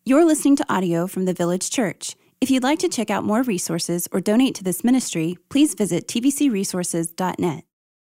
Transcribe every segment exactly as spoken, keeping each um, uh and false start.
You're listening to audio from the Village Church. If you'd like to check out more resources or donate to this ministry, please visit t v c resources dot net.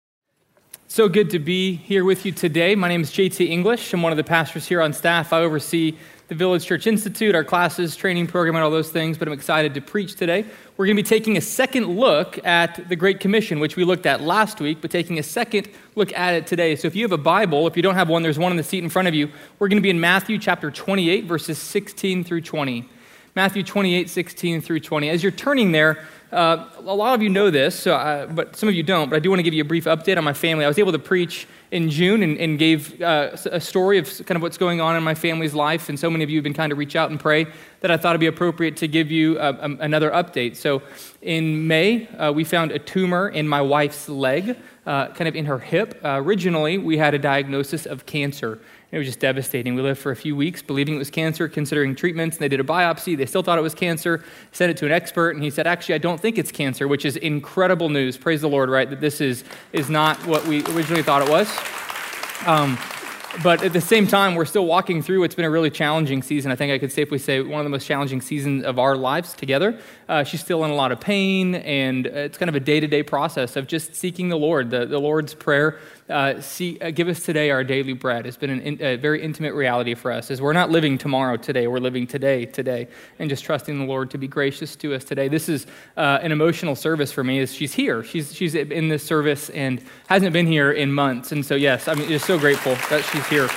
So good to be here with you today. My name is J T English. I'm one of the pastors here on staff. I oversee the Village Church Institute, our classes, training program, and all those things, but I'm excited to preach today. We're going to be taking a second look at the Great Commission, which we looked at last week, but taking a second look at it today. So if you have a Bible, if you don't have one, there's one in the seat in front of you. We're going to be in Matthew chapter twenty-eight, verses sixteen through twenty. Matthew twenty-eight, sixteen through twenty. As you're turning there, uh, a lot of you know this, so I, but some of you don't, but I do want to give you a brief update on my family. I was able to preach in June and, and gave uh, a story of kind of what's going on in my family's life, and so many of you have been kind of reach out and pray that I thought it'd be appropriate to give you uh, um, another update. So in May, uh, we found a tumor in my wife's leg, uh, kind of in her hip. Uh, originally, we had a diagnosis of cancer. It was just devastating. We lived for a few weeks believing it was cancer, considering treatments, and they did a biopsy. They still thought it was cancer, sent it to an expert, and he said, actually, I don't think it's cancer, which is incredible news. Praise the Lord, right, that this is, is not what we originally thought it was. Um, but at the same time, we're still walking through what's been a really challenging season. I think I could safely say one of the most challenging seasons of our lives together. Uh, she's still in a lot of pain, and it's kind of a day-to-day process of just seeking the Lord. The, the Lord's Prayer, uh, see, uh, give us today our daily bread, has been an in, a very intimate reality for us, as we're not living tomorrow today, we're living today today, and just trusting the Lord to be gracious to us today. This is uh, an emotional service for me, as she's here. She's she's in this service and hasn't been here in months, and so yes, I'm just so grateful that she's here.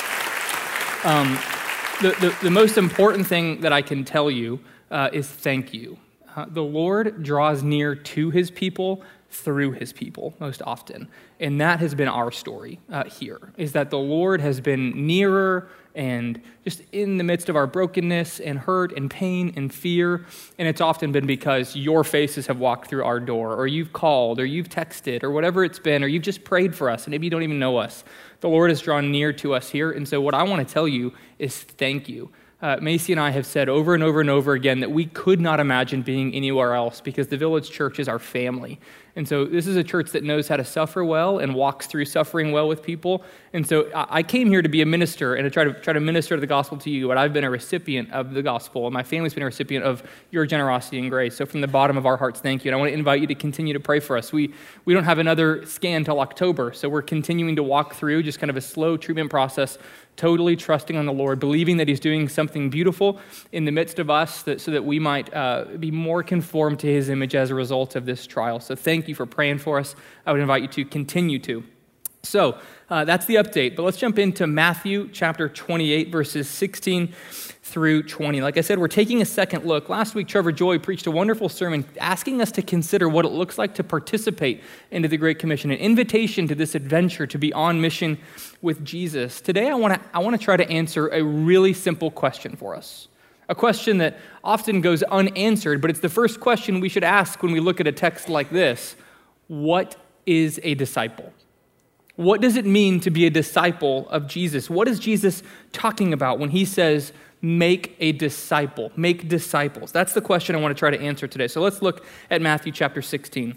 Um, the, the, the most important thing that I can tell you uh, is thank you. Uh, the Lord draws near to his people through his people most often. And that has been our story uh, here, is that the Lord has been nearer and just in the midst of our brokenness and hurt and pain and fear. And it's often been because your faces have walked through our door, or you've called, or you've texted, or whatever it's been, or you've just prayed for us, and maybe you don't even know us. The Lord has drawn near to us here. And so what I want to tell you is thank you. Uh, Macy and I have said over and over and over again that we could not imagine being anywhere else because the Village Church is our family. And so this is a church that knows how to suffer well and walks through suffering well with people. And so I came here to be a minister and to try to try to minister the gospel to you, but I've been a recipient of the gospel, and my family's been a recipient of your generosity and grace. So from the bottom of our hearts, thank you. And I want to invite you to continue to pray for us. We we don't have another scan till October, so we're continuing to walk through just kind of a slow treatment process, totally trusting on the Lord, believing that he's doing something beautiful in the midst of us that, so that we might uh, be more conformed to his image as a result of this trial. So thank you for praying for us. I would invite you to continue to. So uh, that's the update, but let's jump into Matthew chapter twenty-eight, verses sixteen through twenty. Like I said, we're taking a second look. Last week, Trevor Joy preached a wonderful sermon asking us to consider what it looks like to participate into the Great Commission, an invitation to this adventure to be on mission with Jesus. Today, I want to I want to try to answer a really simple question for us, a question that often goes unanswered, but it's the first question we should ask when we look at a text like this. What is a disciple? What does it mean to be a disciple of Jesus? What is Jesus talking about when he says, make a disciple, make disciples? That's the question I want to try to answer today. So let's look at Matthew chapter sixteen,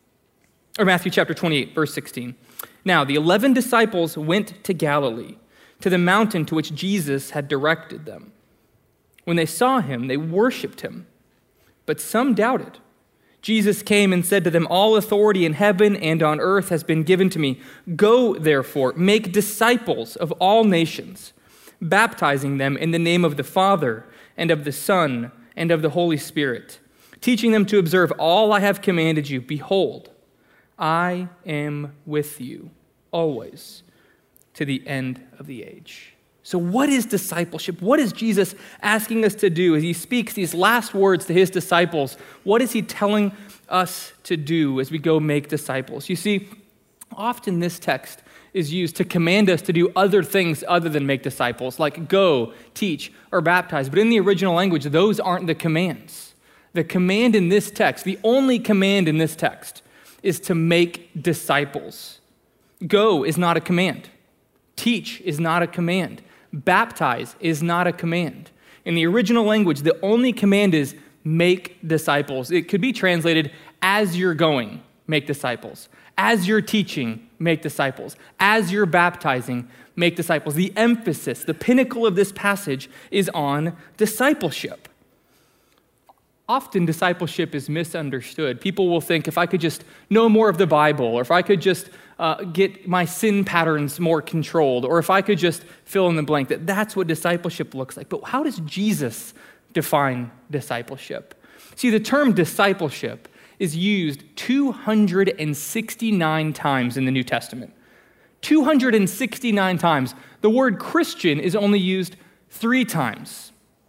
or Matthew chapter twenty-eight, verse sixteen. Now, the eleven disciples went to Galilee, to the mountain to which Jesus had directed them. When they saw him, they worshiped him, but some doubted. Jesus came and said to them, all authority in heaven and on earth has been given to me. Go, therefore, make disciples of all nations, baptizing them in the name of the Father and of the Son and of the Holy Spirit, teaching them to observe all I have commanded you. Behold, I am with you always to the end of the age. So what is discipleship? What is Jesus asking us to do as he speaks these last words to his disciples? What is he telling us to do as we go make disciples? You see, often this text is used to command us to do other things other than make disciples, like go, teach, or baptize. But in the original language, those aren't the commands. The command in this text, the only command in this text, is to make disciples. Go is not a command. Teach is not a command. Baptize is not a command. In the original language, the only command is make disciples. It could be translated as you're going, make disciples. As you're teaching, make disciples. As you're baptizing, make disciples. The emphasis, the pinnacle of this passage is on discipleship. Often discipleship is misunderstood. People will think if I could just know more of the Bible, or if I could just uh, get my sin patterns more controlled, or if I could just fill in the blank, that that's what discipleship looks like. But how does Jesus define discipleship? See, the term discipleship is used two hundred sixty-nine times in the New Testament. two hundred sixty-nine times. The word Christian is only used three times.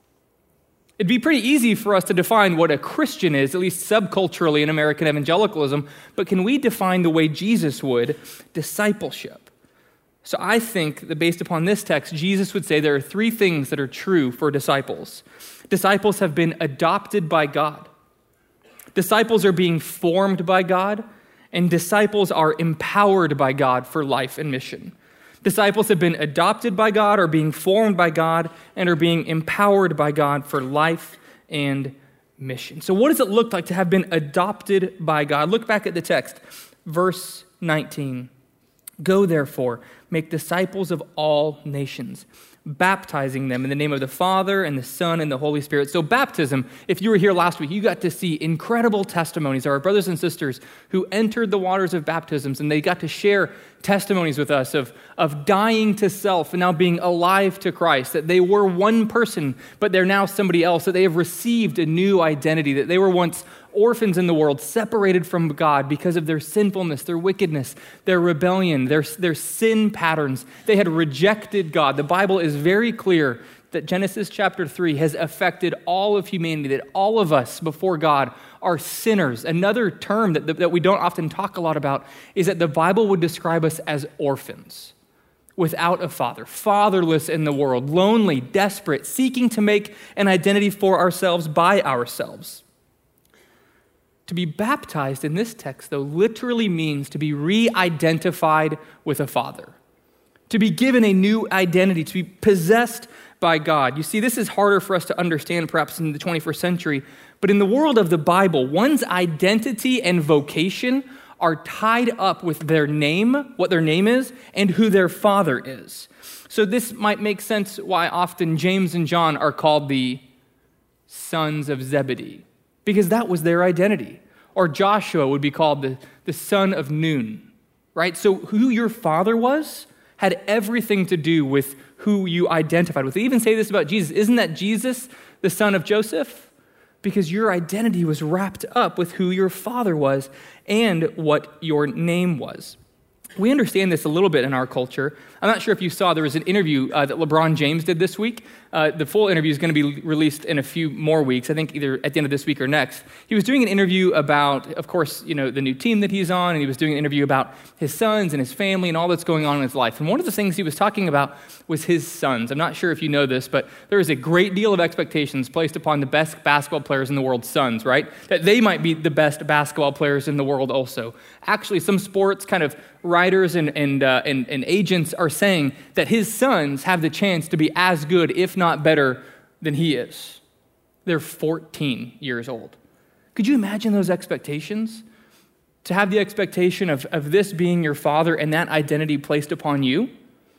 It'd be pretty easy for us to define what a Christian is, at least subculturally in American evangelicalism, but can we define the way Jesus would discipleship? So I think that based upon this text, Jesus would say there are three things that are true for disciples. Disciples have been adopted by God. Disciples are being formed by God, and disciples are empowered by God for life and mission. Disciples have been adopted by God, are being formed by God, and are being empowered by God for life and mission. So what does it look like to have been adopted by God? Look back at the text, verse nineteen. Go therefore, make disciples of all nations, baptizing them in the name of the Father and the Son and the Holy Spirit. So baptism, if you were here last week, you got to see incredible testimonies of our brothers and sisters who entered the waters of baptisms, and they got to share testimonies with us of, of dying to self and now being alive to Christ, that they were one person, but they're now somebody else, that they have received a new identity, that they were once orphans in the world, separated from God because of their sinfulness, their wickedness, their rebellion, their, their sin patterns. They had rejected God. The Bible is very clear that Genesis chapter three has affected all of humanity, that all of us before God are sinners. Another term that, that we don't often talk a lot about is that the Bible would describe us as orphans, without a father, fatherless in the world, lonely, desperate, seeking to make an identity for ourselves by ourselves. To be baptized in this text, though, literally means to be re-identified with a father, to be given a new identity, to be possessed by God. You see, this is harder for us to understand perhaps in the twenty-first century, but in the world of the Bible, one's identity and vocation are tied up with their name, what their name is, and who their father is. So this might make sense why often James and John are called the sons of Zebedee, because that was their identity. Or Joshua would be called the, the son of Nun, right? So who your father was had everything to do with who you identified with. They even say this about Jesus. Isn't that Jesus, the son of Joseph? Because your identity was wrapped up with who your father was and what your name was. We understand this a little bit in our culture. I'm not sure if you saw, there was an interview uh, that LeBron James did this week. Uh, the full interview is going to be released in a few more weeks, I think either at the end of this week or next. He was doing an interview about, of course, you know, the new team that he's on, and he was doing an interview about his sons and his family and all that's going on in his life. And one of the things he was talking about was his sons. I'm not sure if you know this, but there is a great deal of expectations placed upon the best basketball players in the world's sons, right? That they might be the best basketball players in the world also. Actually, some sports kind of writers and and, uh, and and agents are saying that his sons have the chance to be as good, if not better, than he is. They're fourteen years old. Could you imagine those expectations? To have the expectation of, of this being your father and that identity placed upon you?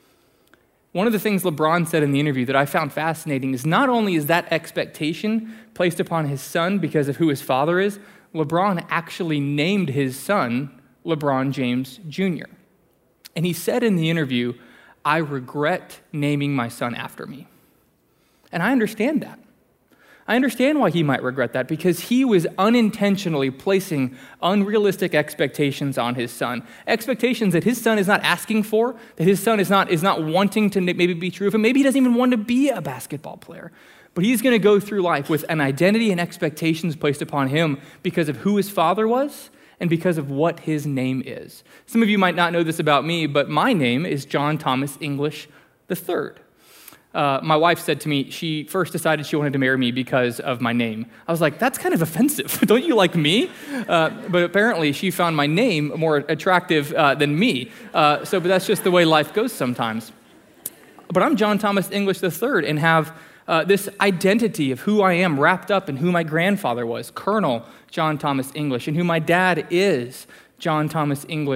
One of the things LeBron said in the interview that I found fascinating is not only is that expectation placed upon his son because of who his father is, LeBron actually named his son LeBron James Junior And he said in the interview, I regret naming my son after me. And I understand that. I understand why he might regret that, because he was unintentionally placing unrealistic expectations on his son. Expectations that his son is not asking for, that his son is not, is not wanting to maybe be true of him. Maybe he doesn't even want to be a basketball player. But he's going to go through life with an identity and expectations placed upon him because of who his father was and because of what his name is. Some of you might not know this about me, but my name is John Thomas English the third. Uh, my wife said to me, she first decided she wanted to marry me because of my name. I was like, that's kind of offensive. Don't you like me? Uh, but apparently she found my name more attractive uh, than me. Uh, so, but that's just the way life goes sometimes. But I'm John Thomas English the third and have uh, this identity of who I am wrapped up in who my grandfather was, Colonel John Thomas English, and who my dad is, John Thomas English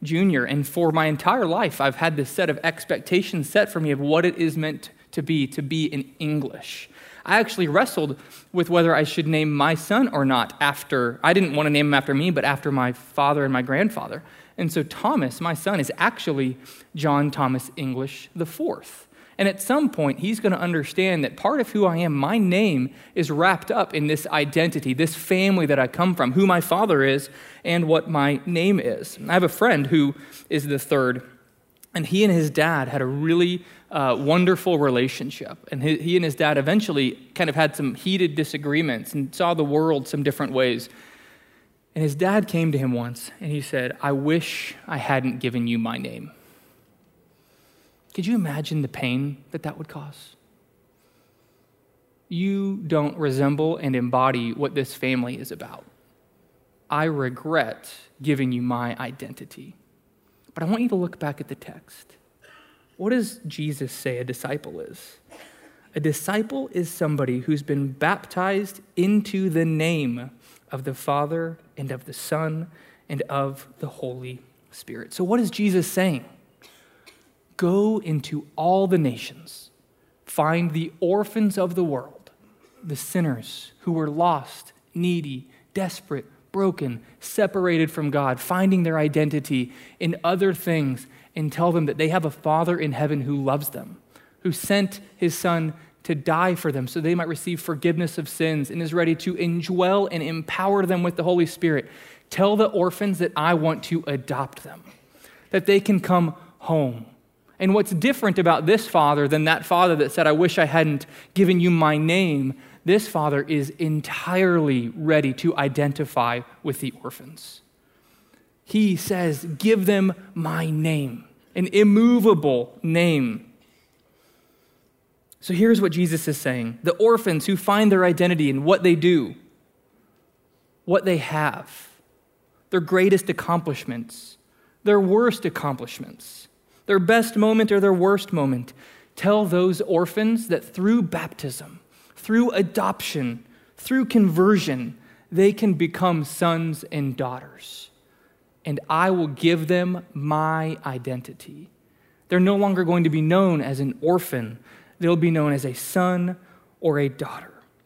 junior, and for my entire life, I've had this set of expectations set for me of what it is meant to be, to be in English. I actually wrestled with whether I should name my son or not after, I didn't want to name him after me, but after my father and my grandfather. And so Thomas, my son, is actually John Thomas English the fourth. And at some point, he's going to understand that part of who I am, my name, is wrapped up in this identity, this family that I come from, who my father is, and what my name is. I have a friend who is the third, and he and his dad had a really uh, wonderful relationship. And he, he and his dad eventually kind of had some heated disagreements and saw the world some different ways. And his dad came to him once, and he said, "I wish I hadn't given you my name." Could you imagine the pain that that would cause? You don't resemble and embody what this family is about. I regret giving you my identity. But I want you to look back at the text. What does Jesus say a disciple is? A disciple is somebody who's been baptized into the name of the Father and of the Son and of the Holy Spirit. So what is Jesus saying? Go into all the nations, find the orphans of the world, the sinners who were lost, needy, desperate, broken, separated from God, finding their identity in other things, and tell them that they have a Father in heaven who loves them, who sent his Son to die for them so they might receive forgiveness of sins and is ready to indwell and empower them with the Holy Spirit. Tell the orphans that I want to adopt them, that they can come home. And what's different about this father than that father that said, "I wish I hadn't given you my name," this father is entirely ready to identify with the orphans. He says, "Give them my name," an immovable name. So here's what Jesus is saying. The orphans who find their identity in what they do, what they have, their greatest accomplishments, their worst accomplishments, their best moment or their worst moment. Tell those orphans that through baptism, through adoption, through conversion, they can become sons and daughters. And I will give them my identity. They're no longer going to be known as an orphan. They'll be known as a son or a daughter.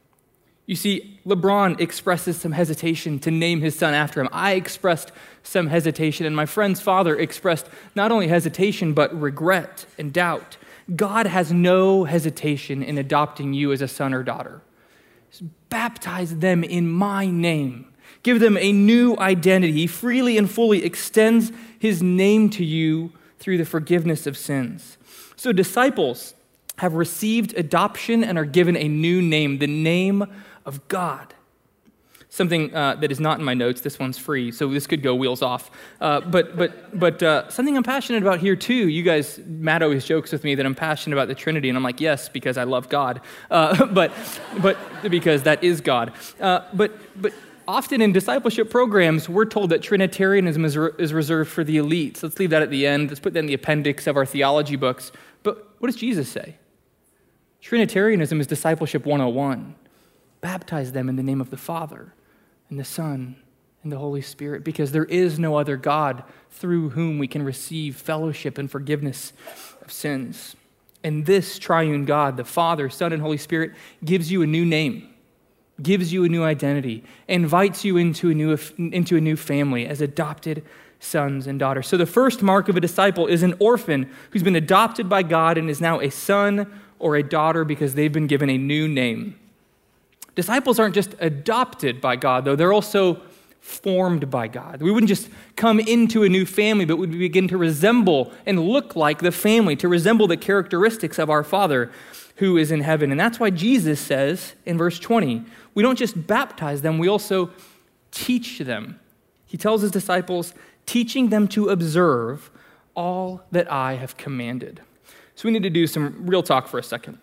You see, LeBron expresses some hesitation to name his son after him. I expressed some hesitation, and my friend's father expressed not only hesitation, but regret and doubt. God has no hesitation in adopting you as a son or daughter. Just baptize them in my name. Give them a new identity. He freely and fully extends his name to you through the forgiveness of sins. So disciples have received adoption and are given a new name, the name of God. Something uh, that is not in my notes. This one's free, so this could go wheels off. Uh, but but but uh, something I'm passionate about here too. You guys, Matt always jokes with me that I'm passionate about the Trinity, and I'm like, yes, because I love God, uh, but but because that is God. Uh, but but often in discipleship programs, we're told that Trinitarianism is, re- is reserved for the elites. Let's leave that at the end. Let's put that in the appendix of our theology books. But what does Jesus say? Trinitarianism is discipleship one oh one. Baptize them in the name of the Father and the Son and the Holy Spirit, because there is no other God through whom we can receive fellowship and forgiveness of sins. And this triune God, the Father, Son, and Holy Spirit, gives you a new name, gives you a new identity, invites you into a new, into a new family as adopted sons and daughters. So the first mark of a disciple is an orphan who's been adopted by God and is now a son or a daughter because they've been given a new name. Disciples aren't just adopted by God, though. They're also formed by God. We wouldn't just come into a new family, but we begin to resemble and look like the family, to resemble the characteristics of our Father who is in heaven. And that's why Jesus says in verse twenty, we don't just baptize them, we also teach them. He tells his disciples, teaching them to observe all that I have commanded. So we need to do some real talk for a second.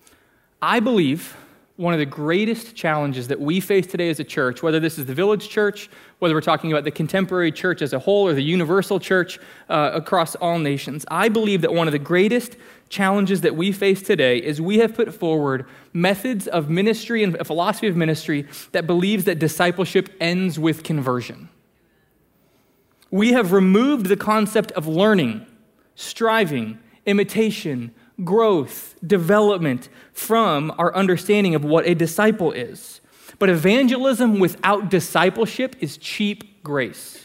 I believe one of the greatest challenges that we face today as a church, whether this is the Village Church, whether we're talking about the contemporary church as a whole or the universal church uh, across all nations, I believe that one of the greatest challenges that we face today is we have put forward methods of ministry and a philosophy of ministry that believes that discipleship ends with conversion. We have removed the concept of learning, striving, imitation, growth, development from our understanding of what a disciple is. But evangelism without discipleship is cheap grace.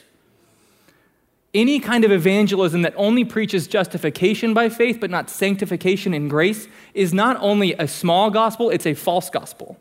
Any kind of evangelism that only preaches justification by faith but not sanctification in grace is not only a small gospel, it's a false gospel.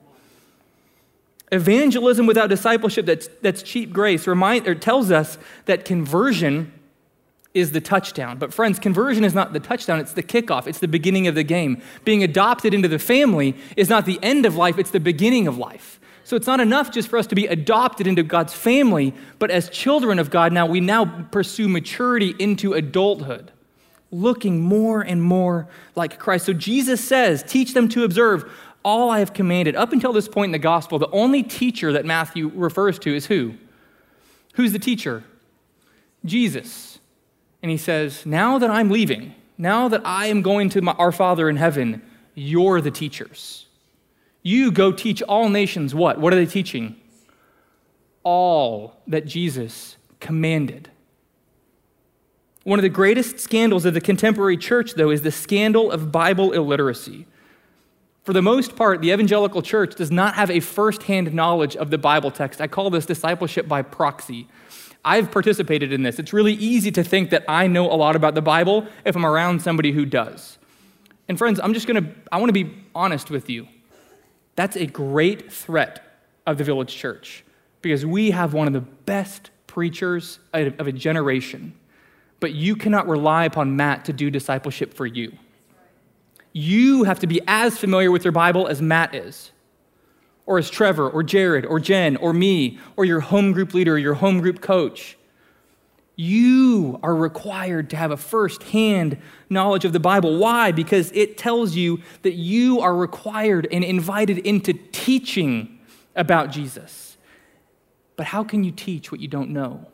Evangelism without discipleship that's, that's cheap grace remind, or tells us that conversion is the touchdown. But friends, conversion is not the touchdown, it's the kickoff, it's the beginning of the game. Being adopted into the family is not the end of life, it's the beginning of life. So it's not enough just for us to be adopted into God's family, but as children of God now, we now pursue maturity into adulthood, looking more and more like Christ. So Jesus says, teach them to observe all I have commanded. Up until this point in the gospel, the only teacher that Matthew refers to is who? Who's the teacher? Jesus. And he says, now that I'm leaving, now that I am going to my, our Father in heaven, you're the teachers. You go teach all nations what? What are they teaching? All that Jesus commanded. One of the greatest scandals of the contemporary church, though, is the scandal of Bible illiteracy. For the most part, the evangelical church does not have a firsthand knowledge of the Bible text. I call this discipleship by proxy. I've participated in this. It's really easy to think that I know a lot about the Bible if I'm around somebody who does. And friends, I'm just going to, I want to be honest with you. That's a great threat of the Village Church because we have one of the best preachers of a generation, but you cannot rely upon Matt to do discipleship for you. You have to be as familiar with your Bible as Matt is, or as Trevor, or Jared, or Jen, or me, or your home group leader, or your home group coach. You are required to have a first-hand knowledge of the Bible. Why? Because it tells you that you are required and invited into teaching about Jesus. But how can you teach what you don't know?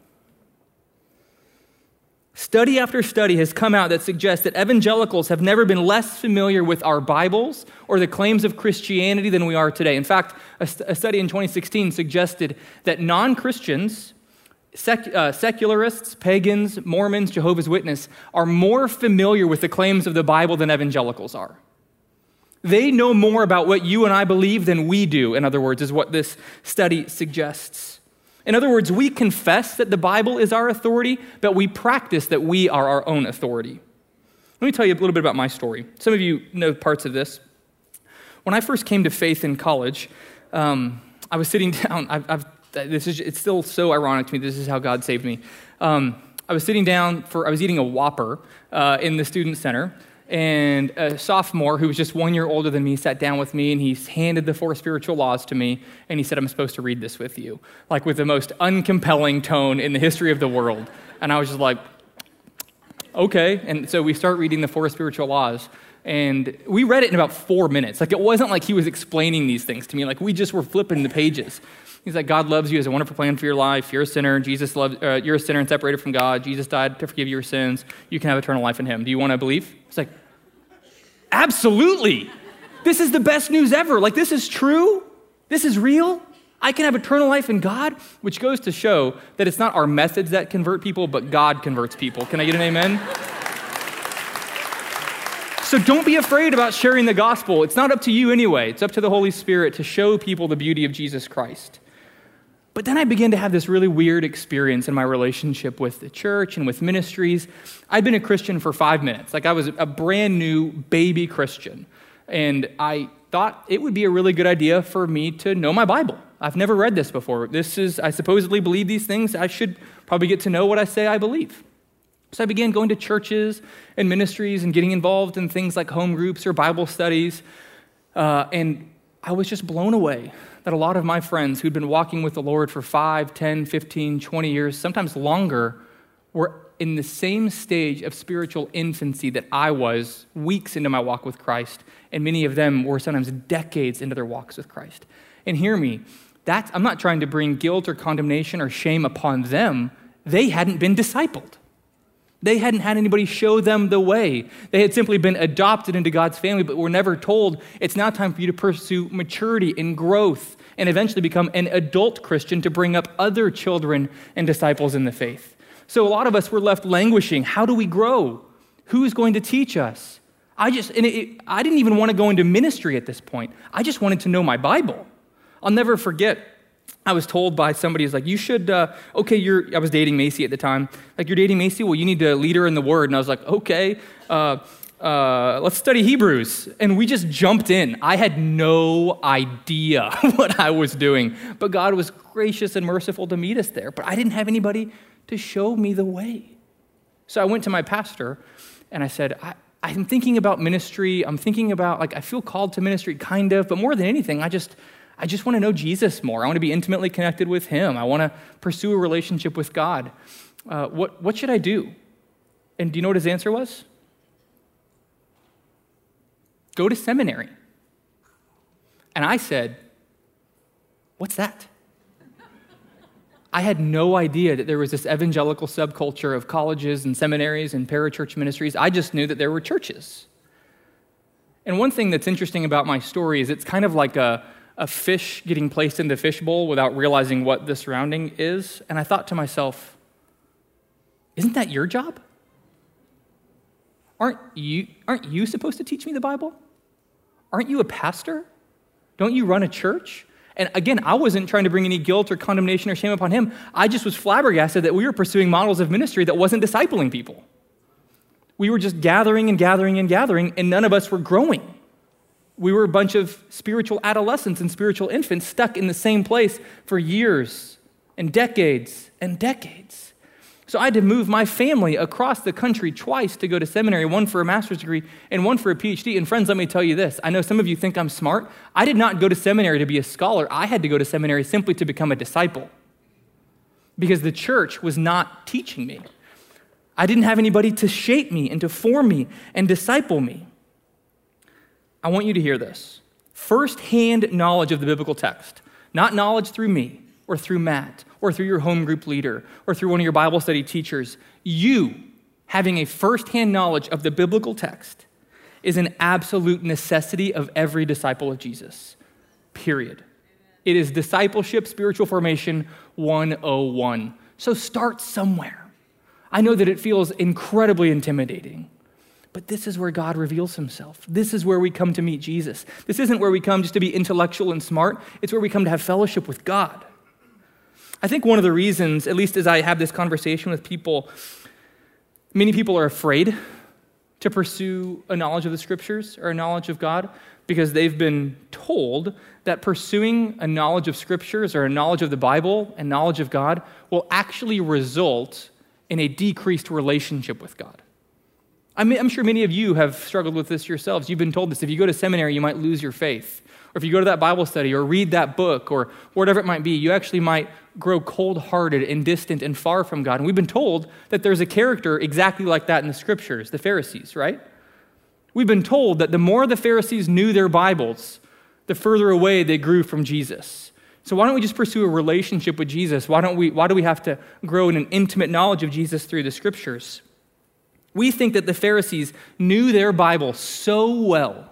Study after study has come out that suggests that evangelicals have never been less familiar with our Bibles or the claims of Christianity than we are today. In fact, a, st- a study in twenty sixteen suggested that non-Christians, Sec, uh, secularists, pagans, Mormons, Jehovah's Witnesses are more familiar with the claims of the Bible than evangelicals are. They know more about what you and I believe than we do, in other words, is what this study suggests. In other words, we confess that the Bible is our authority, but we practice that we are our own authority. Let me tell you a little bit about my story. Some of you know parts of this. When I first came to faith in college, um, I was sitting down, I've, I've This is, it's still so ironic to me. This is how God saved me. Um, I was sitting down for, I was eating a Whopper uh, in the student center, and a sophomore who was just one year older than me sat down with me, and he handed the four spiritual laws to me, and he said, I'm supposed to read this with you, like with the most uncompelling tone in the history of the world. And I was just like, okay. And so we start reading the four spiritual laws, and we read it in about four minutes. Like, it wasn't like he was explaining these things to me. Like, we just were flipping the pages. He's like, God loves you, has a wonderful plan for your life. You're a sinner. Jesus loves. Uh, you're a sinner and separated from God. Jesus died to forgive your sins. You can have eternal life in him. Do you want to believe? It's like, absolutely. This is the best news ever. Like, this is true. This is real. I can have eternal life in God, which goes to show that it's not our methods that convert people, but God converts people. Can I get an amen? So don't be afraid about sharing the gospel. It's not up to you anyway. It's up to the Holy Spirit to show people the beauty of Jesus Christ. But then I began to have this really weird experience in my relationship with the church and with ministries. I'd been a Christian for five minutes. Like, I was a brand new baby Christian. And I thought it would be a really good idea for me to know my Bible. I've never read this before. This is, I supposedly believe these things. I should probably get to know what I say I believe. So I began going to churches and ministries and getting involved in things like home groups or Bible studies. Uh, and I was just blown away that a lot of my friends who'd been walking with the Lord for five, ten, fifteen, twenty years, sometimes longer, were in the same stage of spiritual infancy that I was weeks into my walk with Christ. And many of them were sometimes decades into their walks with Christ. And hear me, that's, I'm not trying to bring guilt or condemnation or shame upon them. They hadn't been discipled. They hadn't had anybody show them the way. They had simply been adopted into God's family, but were never told, it's now time for you to pursue maturity and growth and eventually become an adult Christian to bring up other children and disciples in the faith. So a lot of us were left languishing. How do we grow? Who's going to teach us? I just, and it, it, I didn't even want to go into ministry at this point. I just wanted to know my Bible. I'll never forget, I was told by somebody who's like, you should, uh, okay, you're, I was dating Macy at the time. Like, you're dating Macy? Well, you need to lead her in the word. And I was like, okay, uh, uh, let's study Hebrews. And we just jumped in. I had no idea what I was doing. But God was gracious and merciful to meet us there. But I didn't have anybody to show me the way. So I went to my pastor and I said, I, I'm thinking about ministry. I'm thinking about, like, I feel called to ministry, kind of. But more than anything, I just... I just want to know Jesus more. I want to be intimately connected with him. I want to pursue a relationship with God. Uh, what, what should I do? And do you know what his answer was? Go to seminary. And I said, what's that? I had no idea that there was this evangelical subculture of colleges and seminaries and parachurch ministries. I just knew that there were churches. And one thing that's interesting about my story is it's kind of like a a fish getting placed in the fishbowl without realizing what the surrounding is. And I thought to myself, isn't that your job? Aren't you, aren't you supposed to teach me the Bible? Aren't you a pastor? Don't you run a church? And again, I wasn't trying to bring any guilt or condemnation or shame upon him. I just was flabbergasted that we were pursuing models of ministry that wasn't discipling people. We were just gathering and gathering and gathering, and none of us were growing. We were a bunch of spiritual adolescents and spiritual infants stuck in the same place for years and decades and decades. So I had to move my family across the country twice to go to seminary, one for a master's degree and one for a P H D. And friends, let me tell you this. I know some of you think I'm smart. I did not go to seminary to be a scholar. I had to go to seminary simply to become a disciple because the church was not teaching me. I didn't have anybody to shape me and to form me and disciple me. I want you to hear this. First-hand knowledge of the biblical text, not knowledge through me or through Matt or through your home group leader or through one of your Bible study teachers. You having a first-hand knowledge of the biblical text is an absolute necessity of every disciple of Jesus, period. It is discipleship, spiritual formation one oh one. So start somewhere. I know that it feels incredibly intimidating. But this is where God reveals himself. This is where we come to meet Jesus. This isn't where we come just to be intellectual and smart. It's where we come to have fellowship with God. I think one of the reasons, at least as I have this conversation with people, many people are afraid to pursue a knowledge of the scriptures or a knowledge of God because they've been told that pursuing a knowledge of scriptures or a knowledge of the Bible and knowledge of God will actually result in a decreased relationship with God. I mean, I'm sure many of you have struggled with this yourselves. You've been told this. If you go to seminary, you might lose your faith. Or if you go to that Bible study or read that book or whatever it might be, you actually might grow cold-hearted and distant and far from God. And we've been told that there's a character exactly like that in the scriptures, the Pharisees, right? We've been told that the more the Pharisees knew their Bibles, the further away they grew from Jesus. So why don't we just pursue a relationship with Jesus? Why don't we? Why do we have to grow in an intimate knowledge of Jesus through the scriptures? We think that the Pharisees knew their Bible so well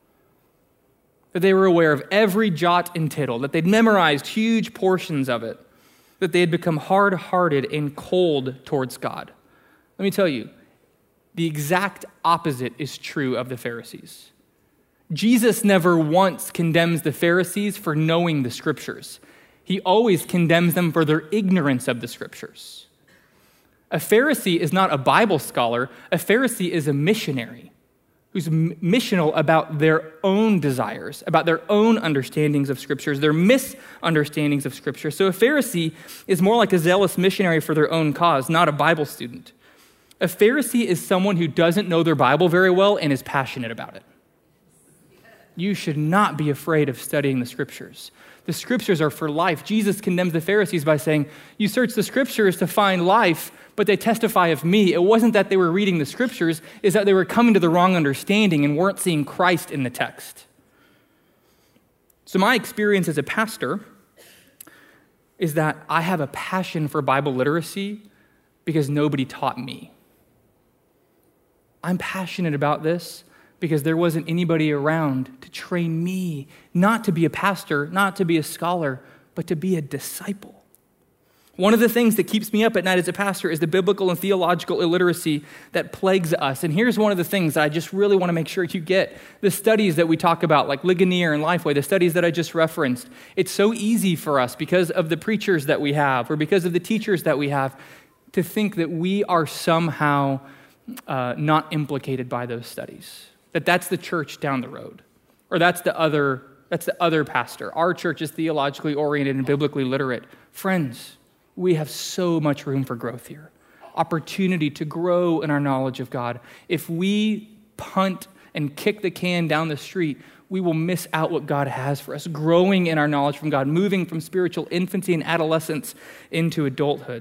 that they were aware of every jot and tittle, that they'd memorized huge portions of it, that they had become hard-hearted and cold towards God. Let me tell you, the exact opposite is true of the Pharisees. Jesus never once condemns the Pharisees for knowing the scriptures. He always condemns them for their ignorance of the scriptures. A Pharisee is not a Bible scholar. A Pharisee is a missionary who's missional about their own desires, about their own understandings of scriptures, their misunderstandings of scripture. So a Pharisee is more like a zealous missionary for their own cause, not a Bible student. A Pharisee is someone who doesn't know their Bible very well and is passionate about it. You should not be afraid of studying the scriptures. The scriptures are for life. Jesus condemns the Pharisees by saying, you search the scriptures to find life, but they testify of me. It wasn't that they were reading the scriptures, it's that they were coming to the wrong understanding and weren't seeing Christ in the text. So my experience as a pastor is that I have a passion for Bible literacy because nobody taught me. I'm passionate about this because there wasn't anybody around to train me, not to be a pastor, not to be a scholar, but to be a disciple. One of the things that keeps me up at night as a pastor is the biblical and theological illiteracy that plagues us. And here's one of the things that I just really want to make sure you get. The studies that we talk about, like Ligonier and Lifeway, the studies that I just referenced, it's so easy for us because of the preachers that we have or because of the teachers that we have to think that we are somehow uh, not implicated by those studies, that that's the church down the road, or that's the other, that's the other pastor. Our church is theologically oriented and biblically literate. Friends, we have so much room for growth here, opportunity to grow in our knowledge of God. If we punt and kick the can down the street, we will miss out what God has for us, growing in our knowledge from God, moving from spiritual infancy and adolescence into adulthood.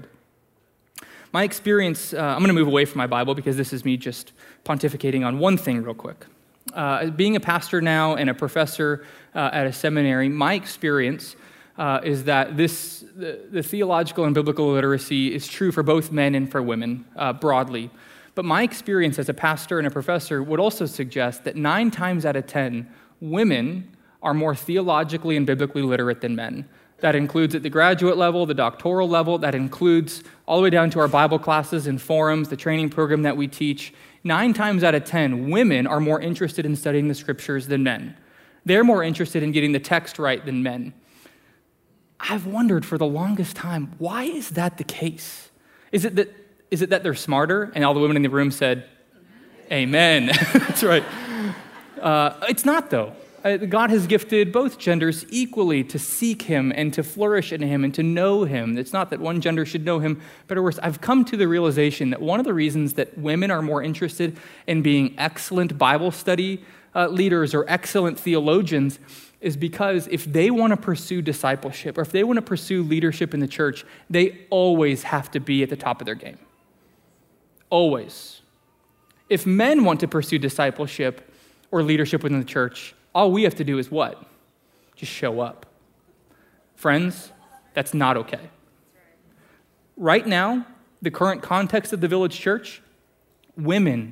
My experience, uh, I'm going to move away from my Bible because this is me just pontificating on one thing real quick. Uh, being a pastor now and a professor uh, at a seminary, my experience Uh, is that this the, the theological and biblical literacy is true for both men and for women uh, broadly. But my experience as a pastor and a professor would also suggest that nine times out of ten, women are more theologically and biblically literate than men. That includes at the graduate level, the doctoral level. That includes all the way down to our Bible classes and forums, the training program that we teach. Nine times out of ten, women are more interested in studying the scriptures than men. They're more interested in getting the text right than men. I've wondered for the longest time, why is that the case? Is it that is it that they're smarter? And all the women in the room said, amen. That's right. Uh, it's not, though. Uh, God has gifted both genders equally to seek him and to flourish in him and to know him. It's not that one gender should know him better or worse. I've come to the realization that one of the reasons that women are more interested in being excellent Bible study uh, leaders or excellent theologians is because if they want to pursue discipleship or if they want to pursue leadership in the church, they always have to be at the top of their game. Always. If men want to pursue discipleship or leadership within the church, all we have to do is what? Just show up. Friends, that's not okay. Right now, the current context of the Village Church, women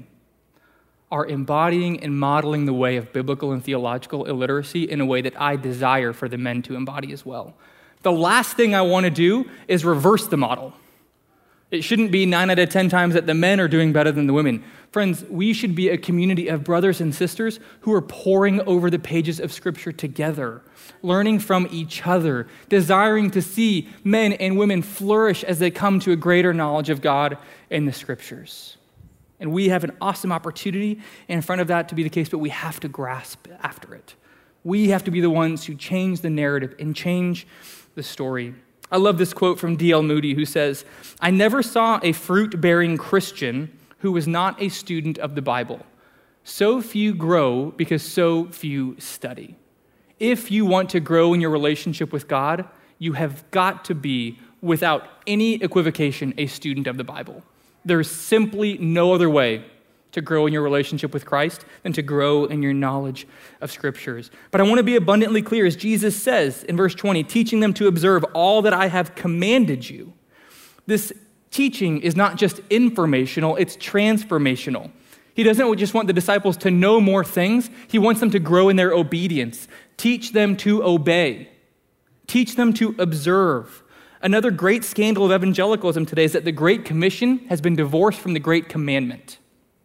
are embodying and modeling the way of biblical and theological illiteracy in a way that I desire for the men to embody as well. The last thing I want to do is reverse the model. It shouldn't be nine out of ten times that the men are doing better than the women. Friends, we should be a community of brothers and sisters who are poring over the pages of Scripture together, learning from each other, desiring to see men and women flourish as they come to a greater knowledge of God and the Scriptures. And we have an awesome opportunity in front of that to be the case, but we have to grasp after it. We have to be the ones who change the narrative and change the story. I love this quote from D L Moody, who says, "I never saw a fruit-bearing Christian who was not a student of the Bible. So few grow because so few study." If you want to grow in your relationship with God, you have got to be, without any equivocation, a student of the Bible. There's simply no other way to grow in your relationship with Christ than to grow in your knowledge of Scriptures. But I want to be abundantly clear, as Jesus says in verse twenty, teaching them to observe all that I have commanded you. This teaching is not just informational, it's transformational. He doesn't just want the disciples to know more things. He wants them to grow in their obedience. Teach them to obey. Teach them to observe. Another great scandal of evangelicalism today is that the Great Commission has been divorced from the Great Commandment.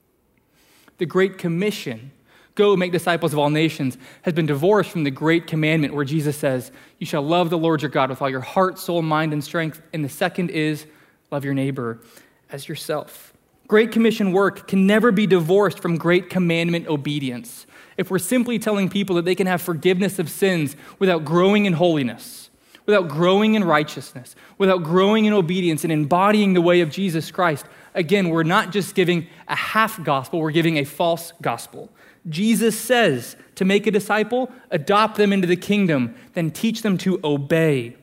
The Great Commission, go make disciples of all nations, has been divorced from the Great Commandment where Jesus says, you shall love the Lord your God with all your heart, soul, mind, and strength. And the second is, love your neighbor as yourself. Great Commission work can never be divorced from Great Commandment obedience. If we're simply telling people that they can have forgiveness of sins without growing in holiness, without growing in righteousness, without growing in obedience and embodying the way of Jesus Christ, again, we're not just giving a half gospel, we're giving a false gospel. Jesus says to make a disciple, adopt them into the kingdom, then teach them to obey.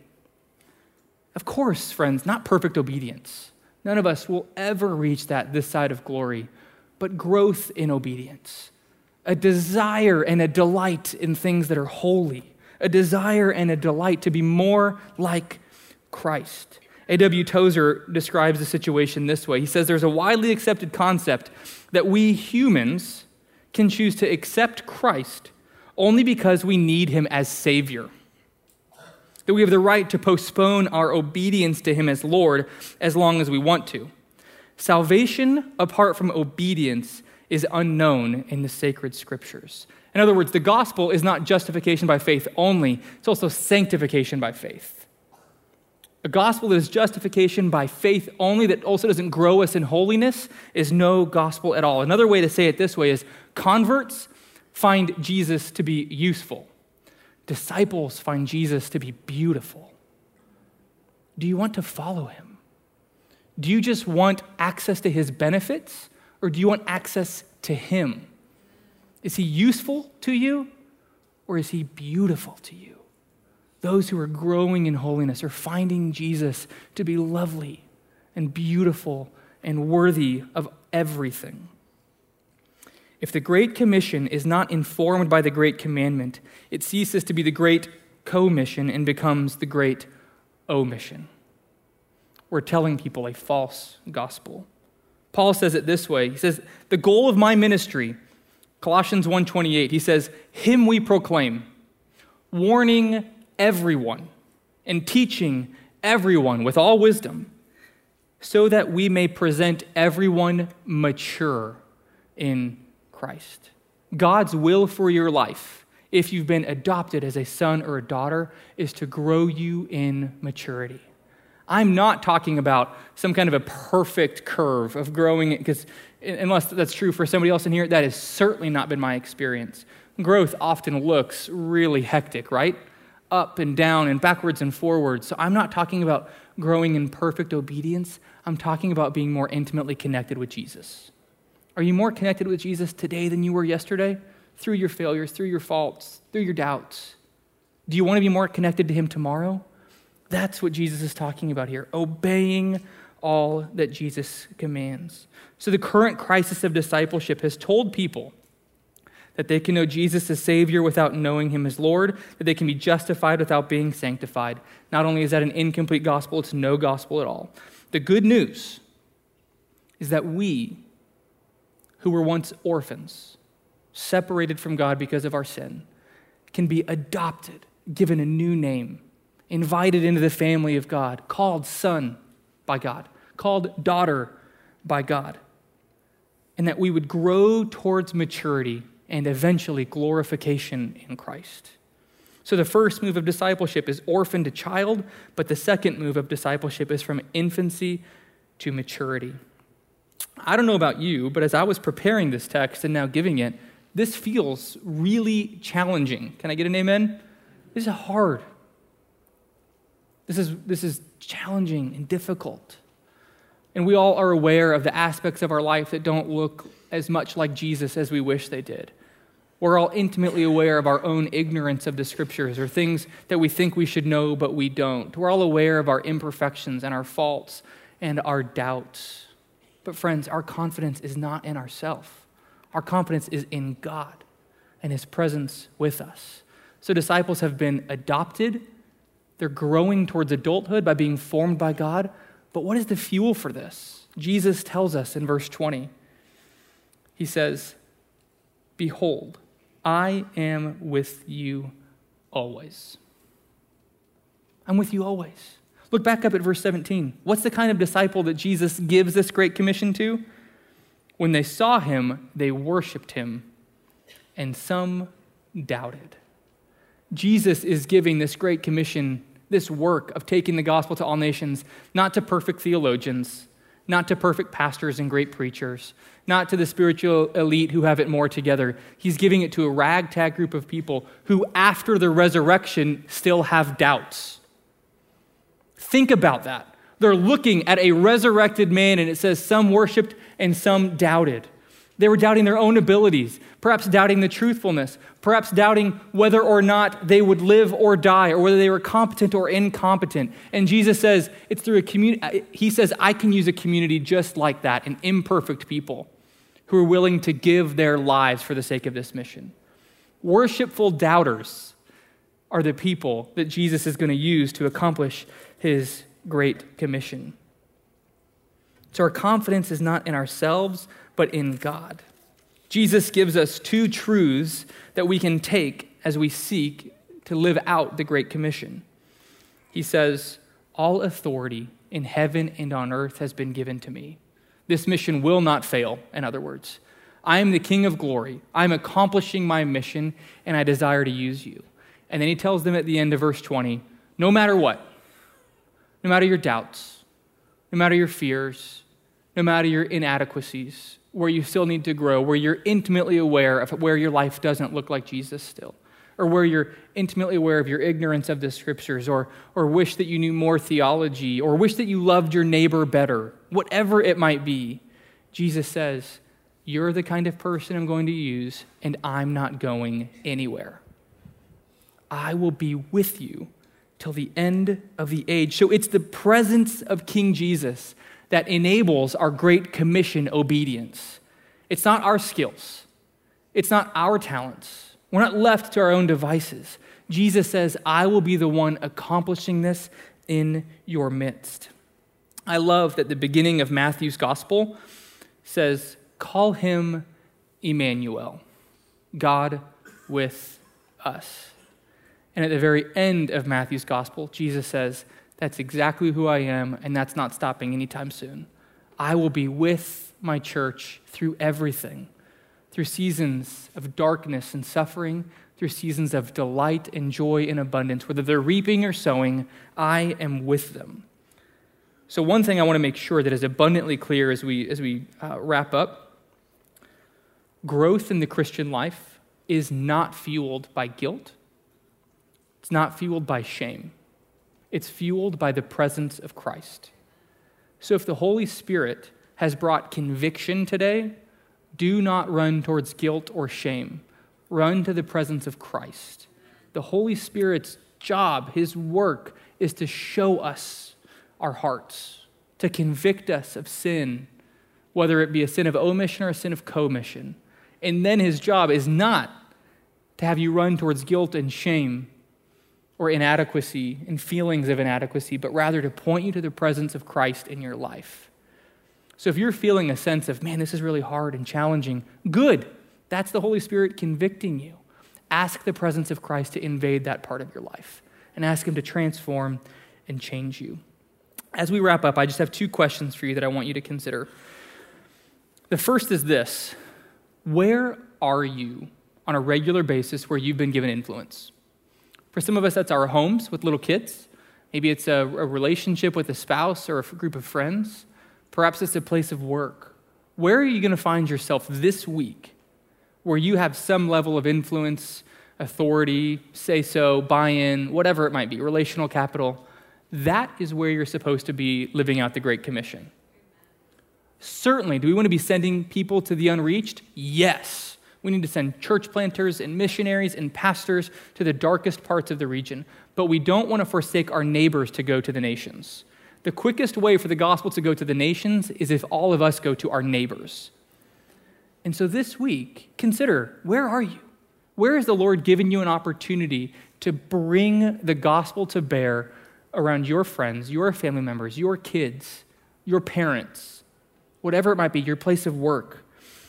Of course, friends, not perfect obedience. None of us will ever reach that this side of glory, but growth in obedience, a desire and a delight in things that are holy, a desire and a delight to be more like Christ. A W Tozer describes the situation this way. He says there's a widely accepted concept that we humans can choose to accept Christ only because we need him as Savior. that we have the right to postpone our obedience to him as Lord as long as we want to. Salvation apart from obedience is unknown in the sacred scriptures. In other words, the gospel is not justification by faith only, it's also sanctification by faith. A gospel that is justification by faith only, that also doesn't grow us in holiness, is no gospel at all. Another way to say it this way is converts find Jesus to be useful. Disciples find Jesus to be beautiful. Do you want to follow him? Do you just want access to his benefits, or do you want access to him? Is he useful to you, or is he beautiful to you? Those who are growing in holiness are finding Jesus to be lovely and beautiful and worthy of everything. If the Great Commission is not informed by the Great Commandment, it ceases to be the Great Commission and becomes the Great Omission. We're telling people a false gospel. Paul says it this way. He says, the goal of my ministry, Colossians one twenty-eight, he says, him we proclaim, warning everyone and teaching everyone with all wisdom, so that we may present everyone mature in Christ. God's will for your life, if you've been adopted as a son or a daughter, is to grow you in maturity. I'm not talking about some kind of a perfect curve of growing, because unless that's true for somebody else in here, that has certainly not been my experience. Growth often looks really hectic, right? Up and down and backwards and forwards. So I'm not talking about growing in perfect obedience. I'm talking about being more intimately connected with Jesus. Are you more connected with Jesus today than you were yesterday? Through your failures, through your faults, through your doubts. Do you want to be more connected to him tomorrow? That's what Jesus is talking about here, obeying all that Jesus commands. So the current crisis of discipleship has told people that they can know Jesus as Savior without knowing him as Lord, that they can be justified without being sanctified. Not only is that an incomplete gospel, it's no gospel at all. The good news is that we, who were once orphans, separated from God because of our sin, can be adopted, given a new name, invited into the family of God, called son by God, called daughter by God, and that we would grow towards maturity and eventually glorification in Christ. So the first move of discipleship is orphan to child, but the second move of discipleship is from infancy to maturity. I don't know about you, but as I was preparing this text and now giving it, this feels really challenging. Can I get an amen? This is hard. This is, this is challenging and difficult. And we all are aware of the aspects of our life that don't look as much like Jesus as we wish they did. We're all intimately aware of our own ignorance of the scriptures, or things that we think we should know but we don't. We're all aware of our imperfections and our faults and our doubts. But friends, our confidence is not in ourselves. Our confidence is in God and his presence with us. So disciples have been adopted. They're growing towards adulthood by being formed by God. But what is the fuel for this? Jesus tells us in verse twenty. He says, behold, I am with you always. I'm with you always. Look back up at verse seventeen. What's the kind of disciple that Jesus gives this great commission to? When they saw him, they worshiped him, and some doubted. Jesus is giving this great commission, this work of taking the gospel to all nations, not to perfect theologians, not to perfect pastors and great preachers, not to the spiritual elite who have it more together. He's giving it to a ragtag group of people who, after the resurrection, still have doubts. Think about that. They're looking at a resurrected man, and it says some worshiped and some doubted. They were doubting their own abilities, perhaps doubting the truthfulness, perhaps doubting whether or not they would live or die, or whether they were competent or incompetent. And Jesus says, it's through a community. He says, I can use a community just like that, an imperfect people who are willing to give their lives for the sake of this mission. Worshipful doubters are the people that Jesus is going to use to accomplish his great commission. So our confidence is not in ourselves, but in God. Jesus gives us two truths that we can take as we seek to live out the Great Commission. He says, all authority in heaven and on earth has been given to me. This mission will not fail, in other words. I am the King of glory. I'm accomplishing my mission, and I desire to use you. And then he tells them at the end of verse twenty, no matter what, no matter your doubts, no matter your fears, no matter your inadequacies, where you still need to grow, where you're intimately aware of where your life doesn't look like Jesus still, or where you're intimately aware of your ignorance of the scriptures, or, or wish that you knew more theology, or wish that you loved your neighbor better, whatever it might be, Jesus says, you're the kind of person I'm going to use, and I'm not going anywhere. I will be with you till the end of the age. So it's the presence of King Jesus that enables our Great Commission obedience. It's not our skills. It's not our talents. We're not left to our own devices. Jesus says, I will be the one accomplishing this in your midst. I love that the beginning of Matthew's gospel says, call him Emmanuel, God with us. And at the very end of Matthew's gospel, Jesus says, that's exactly who I am, and that's not stopping anytime soon. I will be with my church through everything, through seasons of darkness and suffering, through seasons of delight and joy and abundance. Whether they're reaping or sowing, I am with them. So one thing I want to make sure that is abundantly clear as we, as we uh, wrap up, growth in the Christian life is not fueled by guilt. It's not fueled by shame. It's fueled by the presence of Christ. So if the Holy Spirit has brought conviction today, do not run towards guilt or shame. Run to the presence of Christ. The Holy Spirit's job, his work, is to show us our hearts, to convict us of sin, whether it be a sin of omission or a sin of commission. And then his job is not to have you run towards guilt and shame or inadequacy and feelings of inadequacy, but rather to point you to the presence of Christ in your life. So if you're feeling a sense of, man, this is really hard and challenging, good. That's the Holy Spirit convicting you. Ask the presence of Christ to invade that part of your life and ask him to transform and change you. As we wrap up, I just have two questions for you that I want you to consider. The first is this: where are you on a regular basis where you've been given influence? For some of us, that's our homes with little kids. Maybe it's a, a relationship with a spouse or a group of friends. Perhaps it's a place of work. Where are you going to find yourself this week where you have some level of influence, authority, say so, buy-in, whatever it might be, relational capital? That is where you're supposed to be living out the Great Commission. Certainly, do we want to be sending people to the unreached? Yes. We need to send church planters and missionaries and pastors to the darkest parts of the region. But we don't want to forsake our neighbors to go to the nations. The quickest way for the gospel to go to the nations is if all of us go to our neighbors. And so this week, consider, where are you? Where has the Lord given you an opportunity to bring the gospel to bear around your friends, your family members, your kids, your parents, whatever it might be, your place of work?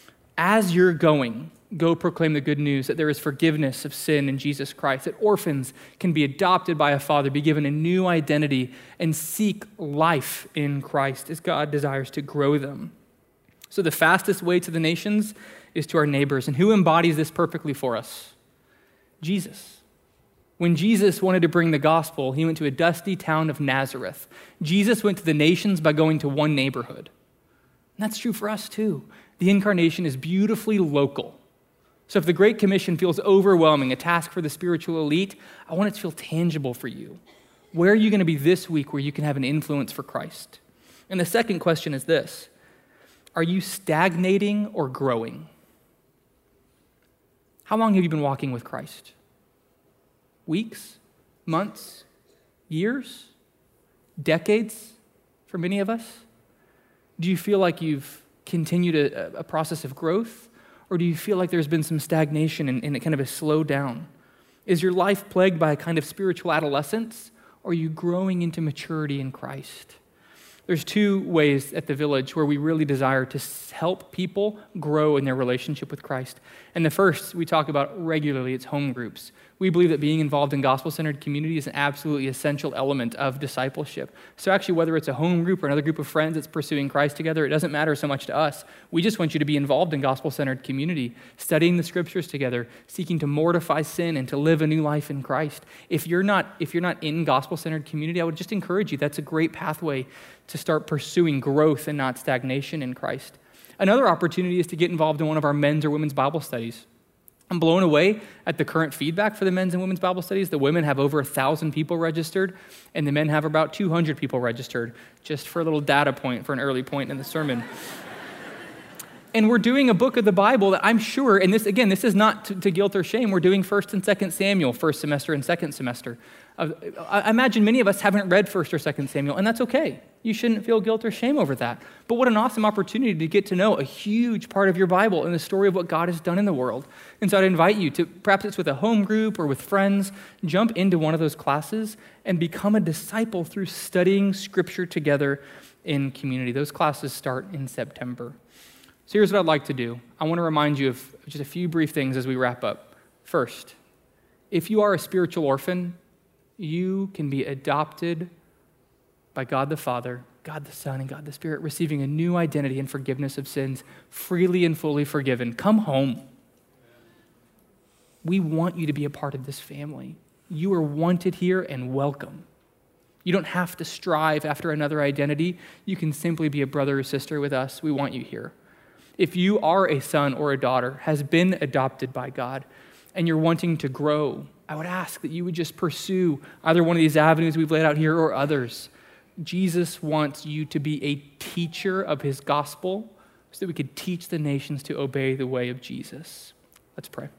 As you're going, go proclaim the good news that there is forgiveness of sin in Jesus Christ, that orphans can be adopted by a father, be given a new identity, and seek life in Christ as God desires to grow them. So the fastest way to the nations is to our neighbors. And who embodies this perfectly for us? Jesus. When Jesus wanted to bring the gospel, he went to a dusty town of Nazareth. Jesus went to the nations by going to one neighborhood. And that's true for us too. The incarnation is beautifully local. So if the Great Commission feels overwhelming, a task for the spiritual elite, I want it to feel tangible for you. Where are you going to be this week where you can have an influence for Christ? And the second question is this: are you stagnating or growing? How long have you been walking with Christ? Weeks? Months? Years? Decades for many of us? Do you feel like you've continued a, a process of growth? Or do you feel like there's been some stagnation and, and kind of a slowdown? Is your life plagued by a kind of spiritual adolescence? Or are you growing into maturity in Christ? There's two ways at the Village where we really desire to help people grow in their relationship with Christ. And the first we talk about regularly, it's home groups. We believe that being involved in gospel-centered community is an absolutely essential element of discipleship. So actually, whether it's a home group or another group of friends that's pursuing Christ together, it doesn't matter so much to us. We just want you to be involved in gospel-centered community, studying the scriptures together, seeking to mortify sin and to live a new life in Christ. If you're not, if you're not in gospel-centered community, I would just encourage you. That's a great pathway to start pursuing growth and not stagnation in Christ. Another opportunity is to get involved in one of our men's or women's Bible studies. I'm blown away at the current feedback for the men's and women's Bible studies. The women have over one thousand people registered, and the men have about two hundred people registered, just for a little data point, for an early point in the sermon. And we're doing a book of the Bible that I'm sure, and this, again, this is not to, to guilt or shame, we're doing First and Second Samuel, first semester and second semester. Uh, I imagine many of us haven't read First or Second Samuel, and that's okay. You shouldn't feel guilt or shame over that. But what an awesome opportunity to get to know a huge part of your Bible and the story of what God has done in the world. And so I'd invite you to, perhaps it's with a home group or with friends, jump into one of those classes and become a disciple through studying Scripture together in community. Those classes start in September. So here's what I'd like to do. I want to remind you of just a few brief things as we wrap up. First, if you are a spiritual orphan, you can be adopted by God the Father, God the Son, and God the Spirit, receiving a new identity and forgiveness of sins, freely and fully forgiven. Come home. We want you to be a part of this family. You are wanted here and welcome. You don't have to strive after another identity. You can simply be a brother or sister with us. We want you here. If you are a son or a daughter, has been adopted by God, and you're wanting to grow, I would ask that you would just pursue either one of these avenues we've laid out here or others. Jesus wants you to be a teacher of his gospel so that we could teach the nations to obey the way of Jesus. Let's pray.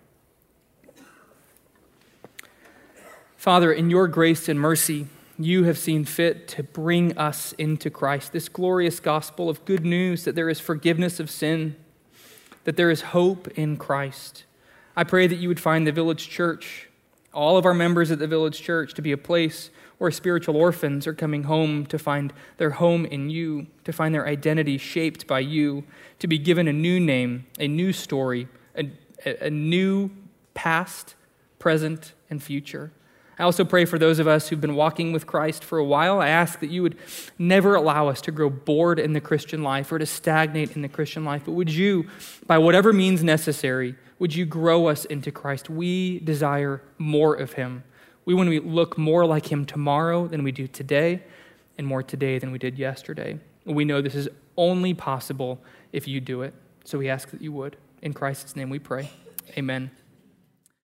Father, in your grace and mercy, you have seen fit to bring us into Christ, this glorious gospel of good news that there is forgiveness of sin, that there is hope in Christ. I pray that you would find the Village Church, all of our members at the Village Church, to be a place where spiritual orphans are coming home to find their home in you, to find their identity shaped by you, to be given a new name, a new story, a, a new past, present, and future. I also pray for those of us who've been walking with Christ for a while. I ask that you would never allow us to grow bored in the Christian life or to stagnate in the Christian life, but would you, by whatever means necessary, would you grow us into Christ? We desire more of him. We want to look more like him tomorrow than we do today, and more today than we did yesterday. We know this is only possible if you do it, so we ask that you would. In Christ's name we pray. Amen.